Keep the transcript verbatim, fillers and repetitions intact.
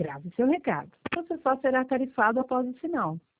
Grave seu recado. Você só será tarifado após o sinal.